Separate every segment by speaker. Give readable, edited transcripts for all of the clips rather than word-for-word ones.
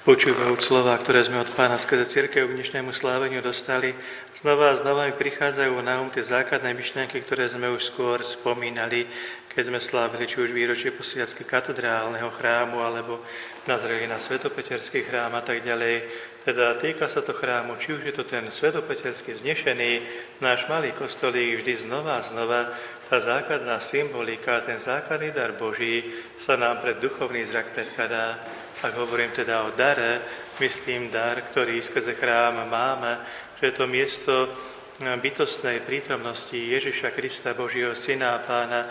Speaker 1: Počúvajúc slova, ktoré sme od Pána skrze cirkev k dnešnému sláveniu dostali, znova a znova mi prichádzajú na tie základné myšlienky, ktoré sme už skôr spomínali, keď sme slávili či už výročie posviacky katedrálneho chrámu, alebo nazreli na Svetopeterský chrám a tak ďalej. Teda týka sa to chrámu, či už je to ten Svetopeterský vznešený, náš malý kostolík, vždy znova a znova tá základná symbolika, ten základný dar Boží sa nám pred duchovný zrak predkladá. Ak hovorím teda o dare, myslím dar, ktorý skrze chrám máme, že je to miesto bytostnej prítomnosti Ježiša Krista, Božieho Syna a Pána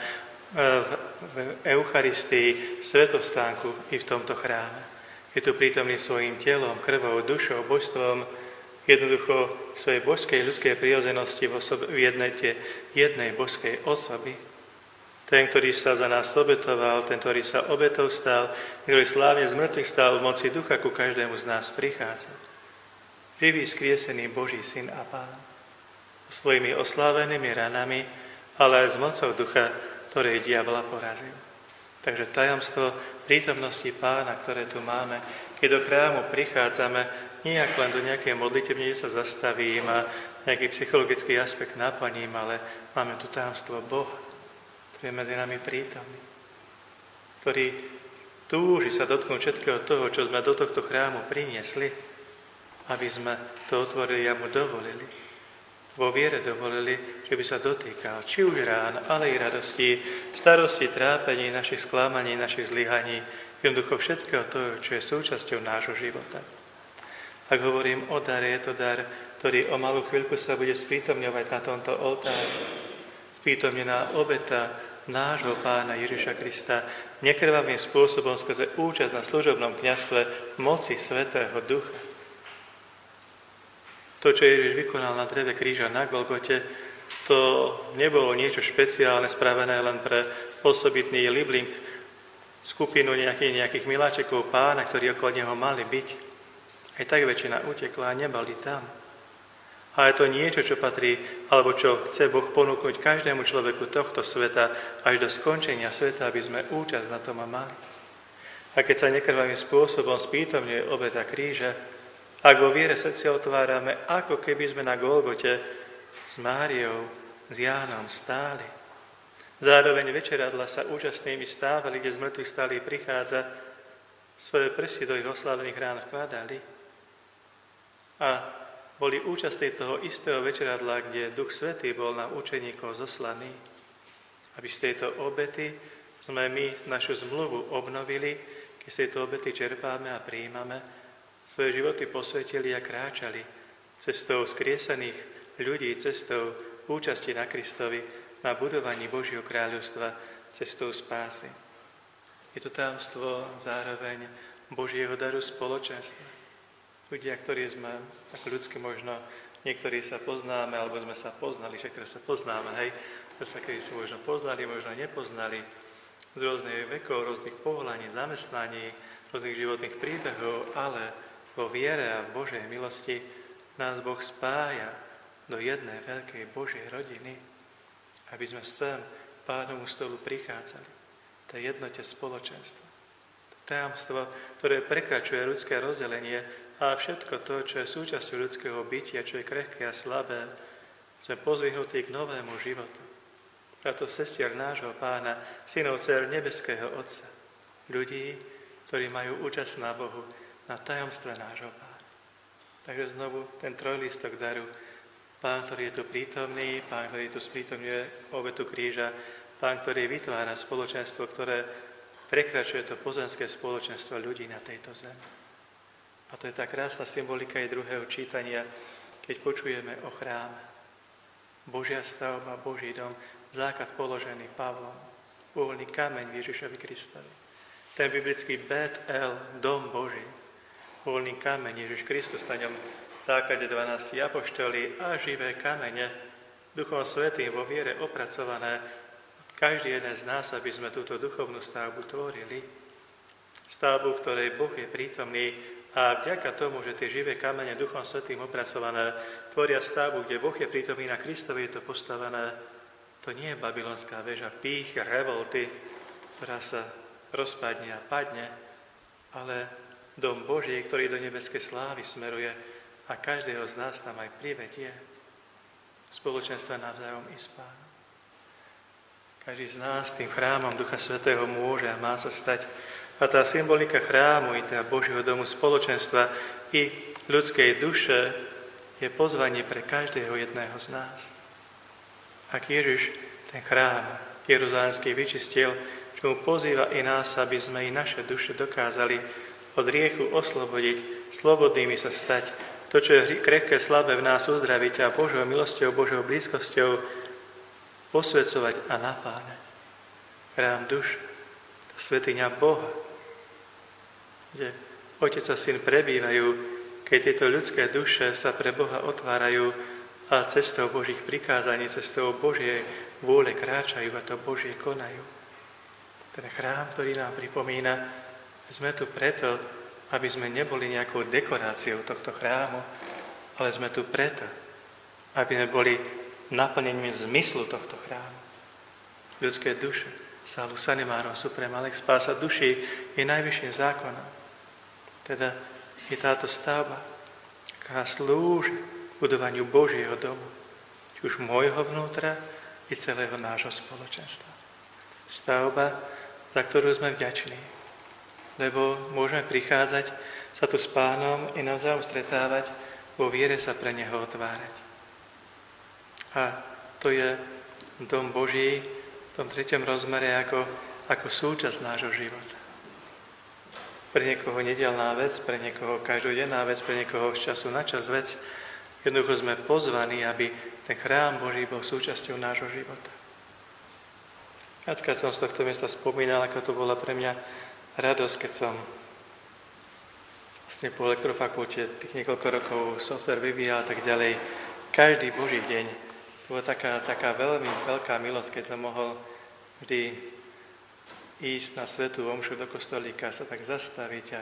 Speaker 1: v Eucharistii, svetostánku i v tomto chráme. Je tu prítomný svojím telom, krvou, dušou, božstvom, jednoducho svojej božskej ľudskej prirodzenosti v jednej božskej osoby. Ten, ktorý sa za nás obetoval, ten, ktorý sa obetou stal, ktorý slávne z mŕtvych stal v moci ducha, ku každému z nás prichádza. Živý, skriesený Boží Syn a Pán. Svojimi oslávenými ranami, ale aj s mocou ducha, ktoré diabla porazil. Takže tajomstvo prítomnosti Pána, ktoré tu máme, keď do chrámu prichádzame, nijak len do nejakej modlitebne, kde sa zastavím a nejaký psychologický aspekt naplním, ale máme tu tajomstvo Boha, ktorý je medzi nami prítomný, ktorý túži sa dotknúť všetkého toho, čo sme do tohto chrámu priniesli, aby sme to otvorili a mu dovolili. Vo viere dovolili, že by sa dotýkal či už rán, ale i radostí, starosti, trápení, našich sklamaní, našich zlyhaní, jednoducho všetkého toho, čo je súčasťou nášho života. Ak hovorím o dare, je to dar, ktorý o malú chvíľku sa bude sprítomňovať na tomto oltári. Sprítomnená obeta nášho Pána Ježiša Krista nekrvavým spôsobom skrze účasť na služobnom kňazstve moci Svätého Ducha. To, čo Ježiš vykonal na dreve kríža na Golgote, to nebolo niečo špeciálne spravené len pre osobitný libling, skupinu nejakých miláčikov Pána, ktorí okolo neho mali byť. Aj tak väčšina utekla a neboli tam. A je to niečo, čo patrí, alebo čo chce Boh ponúknuť každému človeku tohto sveta až do skončenia sveta, aby sme účasť na tom mali. A keď sa nekrvavým spôsobom sprítomňuje obeta kríža, ak vo viere srdcia otvárame, ako keby sme na Golgote s Máriou, s Jánom stáli. Zároveň večeradla sa účastnými stávali, kde z mŕtvych stálí prichádza, svoje prsty do ich oslávených rán vkladali a boli účastí toho istého večeradla, kde Duch Svätý bol na učeníkov zoslaný, aby z tejto obety sme my našu zmluvu obnovili, keď z tejto obety čerpáme a prijímame, svoje životy posvetili a kráčali cestou skriesených ľudí, cestou účasti na Kristovi, na budovaní Božieho kráľovstva, cestou spásy. Je to tajomstvo zároveň Božieho daru spoločenstva. Ľudia, ktorí sme, ako ľudsky možno, niektorí sa poznáme, alebo sme sa poznali, však teraz sa poznáme, hej, to sa kedy si možno poznali, možno nepoznali, z rôznych vekov, rôznych povolaní, zamestnaní, rôznych životných príbehov, ale vo viere a v Božej milosti nás Boh spája do jednej veľkej Božej rodiny, aby sme sem Pánovu stolu prichádzali, to je jednote spoločenstva. To tajomstvo, ktoré prekračuje ľudské rozdelenie, a všetko to, čo je súčasťou ľudského bytia, čo je krehké a slabé, sme pozvihnutí k novému životu. Táto sestier nášho Pána, synov dcér nebeského Otca, ľudí, ktorí majú účasť na Bohu, na tajomstve nášho Pána. Takže znovu ten trojlistok daru. Pán, ktorý je tu prítomný, Pán, ktorý tu sprítomňuje obetu kríža, Pán, ktorý vytvára spoločenstvo, ktoré prekračuje to pozemské spoločenstvo ľudí na tejto zemi. A to je tá krásna symbolika aj druhého čítania, keď počujeme o chráme. Božia stavba, Boží dom, základ položený Pavlom, uholný kameň Ježišovi Kristovi. Ten biblický Bet-El, dom Boží, uholný kameň Ježiš Kristus, na ňom základe 12 apoštolí a živé kamene, Duchom Svätým vo viere opracované, každý jeden z nás, aby sme túto duchovnú stavbu tvorili. Stavbu, ktorej Boh je prítomný, a vďaka tomu, že tie živé kamene Duchom Svätým opracované tvoria stavbu, kde Boh je prítomný, na Kristovi je to postavené, to nie je babylonská väža pýchy, revolty, ktorá sa rozpadne a padne, ale dom Boží, ktorý do nebeskej slávy smeruje a každého z nás tam aj privedie. Spoločenstva navzájom i s Pánom. Každý z nás tým chrámom Ducha Svätého môže a má sa stať. A tá symbolika chrámu i teda Božieho domu spoločenstva i ľudskej duše je pozvanie pre každého jedného z nás. Ak Ježiš ten chrám jeruzalemský vyčistil, čo mu pozýva i nás, aby sme i naše duše dokázali od hriechu oslobodiť, slobodnými sa stať, to, čo je krehké, slabé v nás uzdraviť a Božou milosťou, Božou blízkosťou posvedzovať a napáňať. Chrám duš, tá svätyňa Boha, kde Otec a Syn prebývajú, keď tieto ľudské duše sa pre Boha otvárajú a cestou Božích prikázaní, cestou Božej vôle kráčajú a to Božie konajú. Ten chrám, ktorý nám pripomína, sme tu preto, aby sme neboli nejakou dekoráciou tohto chrámu, ale sme tu preto, aby sme boli naplnením zmyslu tohto chrámu. Ľudské duše, salus animarum suprema lex, spása duší je najvyšším zákonom. Teda je táto stavba, ktorá slúži budovaniu Božieho domu, či už môjho vnútra i celého nášho spoločenstva. Stavba, za ktorú sme vďační, lebo môžeme prichádzať sa tu s Pánom i navzájom stretávať, vo viere sa pre Neho otvárať. A to je dom Boží v tom 3. rozmere ako súčasť nášho života. Pre niekoho nedeľná vec, pre niekoho každodenná vec, pre niekoho z času na čas vec. Jednoducho sme pozvaní, aby ten chrám Boží bol súčasťou nášho života. Viackrát som z tohto miesta spomínal, ako to bola pre mňa radosť, keď som vlastne po elektrofakulte tých niekoľko rokov software vyvíjal a tak ďalej. Každý Boží deň to bola taká veľmi veľká milosť, keď som mohol vždy ísť na svätú omšu do kostolíka, sa tak zastaviť a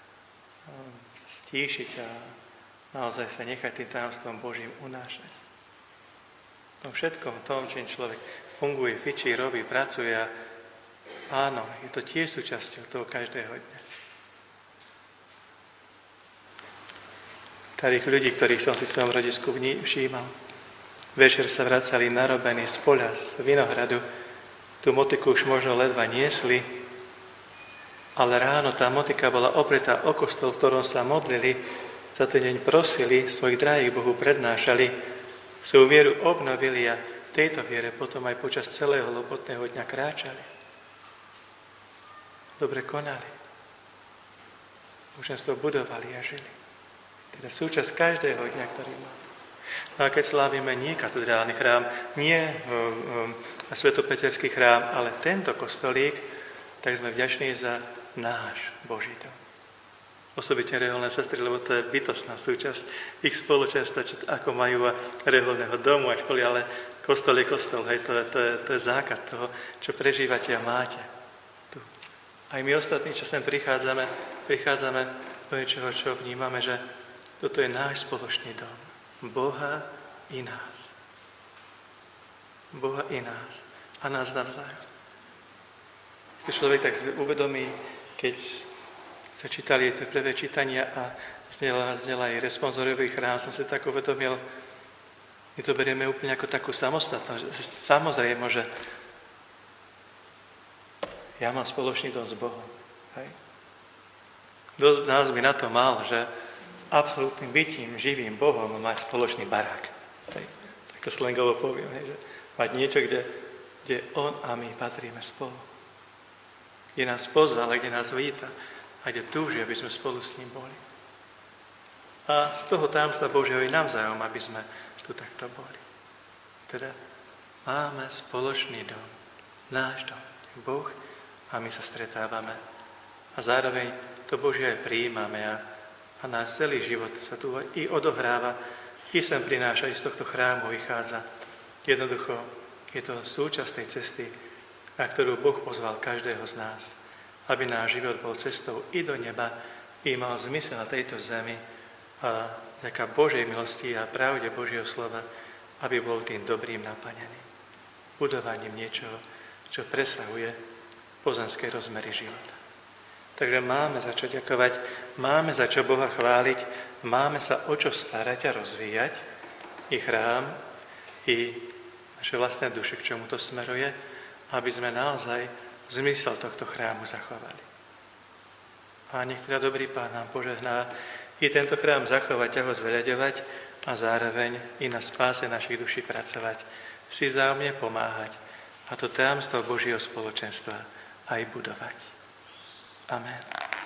Speaker 1: stíšiť a naozaj sa nechať tým tajomstvom Božím unášať. V tom všetkom tom, čím človek funguje, fičí, robí, pracuje a áno, je to tiež súčasťou toho každého dňa. Takých ľudí, ktorých som si v svojom rodisku všímal, večer sa vracali narobení z poľa, z vinohradu, tú motiku už možno ledva niesli, ale ráno tá motika bola opretá o kostol, v ktorom sa modlili, za ten deň prosili, svojich drahých Bohu prednášali, svoju vieru obnovili a v tejto viere potom aj počas celého lopotného dňa kráčali. Dobre konali. Muženstvo budovali a žili. Teda súčasť každého dňa, ktorý má. No a keď slávime nie katedrálny chrám, nie svetopeterský chrám, ale tento kostolík, tak sme vďační za náš Boží dom. Osobitne reholné sestry, lebo to je bytostná súčasť ich spoločenstva, ako majú reholného domu a školy, ale kostol je kostol, hej, to je základ toho, čo prežívate a máte. Aj my ostatní, čo sem prichádzame do niečoho, čo vnímame, že toto je náš spoločný dom. Boha i nás. Boha i nás. A nás navzájom. Keď človek tak uvedomí, keď sa čítali tie prvé čítania a znela aj responsoriový chrám, som si tak uvedomil, my to berieme úplne ako takú samostatnosť. Samozrejme, že ja mám spoločný dom s Bohom. Hej. Dosť nás by na to mal, že absolútnym bytím, živým Bohom mať spoločný barák. Hej. Tak to slangovo poviem. Hej, že mať niečo, kde on a my patríme spolu. Kde nás pozval, kde nás víta a kde túži, aby sme spolu s ním boli. A z toho tajomstva Božieho i navzájom, aby sme tu takto boli. Teda máme spoločný dom. Náš dom. Boh a my sa stretávame. A zároveň to Božie aj prijímame a náš celý život sa tu i odohráva, i sem prináša, i z tohto chrámu vychádza. Jednoducho je to súčasť tej cesty, na ktorú Boh pozval každého z nás, aby náš život bol cestou i do neba, i mal zmysel na tejto zemi a vďaka Božej milosti a pravde Božieho slova, aby bol tým dobrým naplnený. Budovaním niečoho, čo presahuje pozemské rozmery života. Takže máme za čo ďakovať, máme za čo Boha chváliť, máme sa o čo starať a rozvíjať. I chrám, i naše vlastné duše, k čomu to smeruje, aby sme naozaj zmysel tohto chrámu zachovali. A nech teda dobrý Pán nám požehná i tento chrám zachovať a ho zveľaďovať a zároveň i na spáse našich duší pracovať, si vzájomne pomáhať a to tajomstvo Božieho spoločenstva aj budovať. Amen.